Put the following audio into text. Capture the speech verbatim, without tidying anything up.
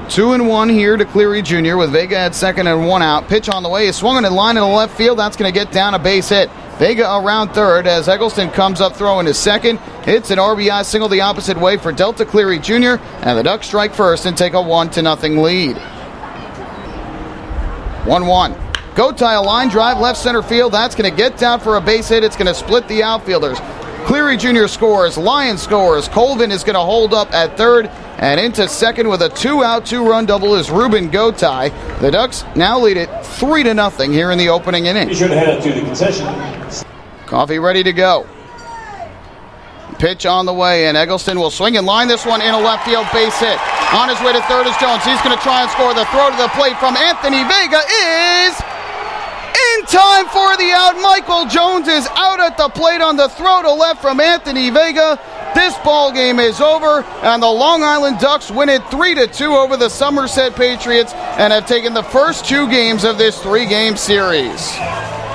Two and one here to Cleary Junior with Vega at second and one out. Pitch on the way is swung in line in the left field. That's going to get down a base hit. Vega around third as Eggleston comes up throwing his second. It's an R B I single the opposite way for Delta Cleary Junior And the Ducks strike first and take a one to nothing lead. one one. Gotay a line drive left center field. That's going to get down for a base hit. It's going to split the outfielders. Cleary Junior scores. Lyons scores. Colvin is going to hold up at third. And into second with a two-out, two-run double is Ruben Gotay. The Ducks now lead it three to nothing here in the opening inning. Be sure to head up to the concession. Coffee ready to go. Pitch on the way, and Eggleston will swing and line this one in a left field base hit. On his way to third is Jones. He's going to try and score. The throw to the plate from Anthony Vega is in time for the out. Michael Jones is out at the plate on the throw to left from Anthony Vega. This ball game is over, and the Long Island Ducks win it three to two over the Somerset Patriots and have taken the first two games of this three-game series.